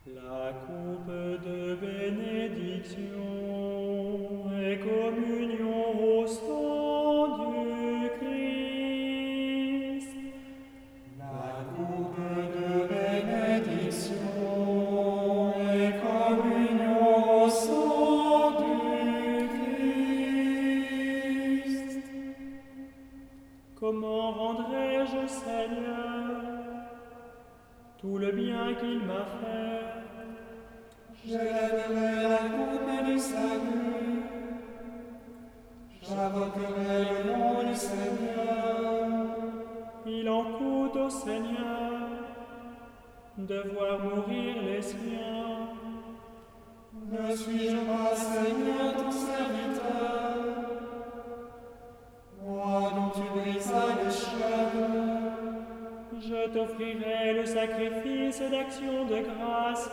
La coupe de bénédiction et communion au sang du Christ. La coupe de bénédiction et communion au sang du Christ. Comment rendrai-je au Seigneur tout le bien qu'il m'a fait? J'élèverai la coupe du salut. J'invoquerai le nom du Seigneur. Il en coûte au Seigneur de voir mourir les siens. Ne suis-je pas, Seigneur, ton serviteur, moi dont tu brisas les cheveux? Je t'offrirai le sacrifice d'action de grâce.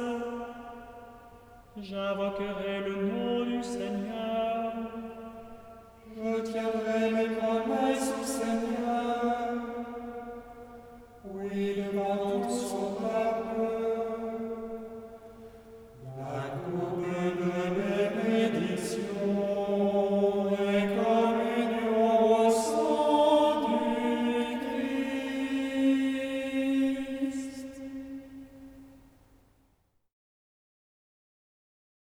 J'invoquerai le nom du Seigneur. Je tiendrai mes promesses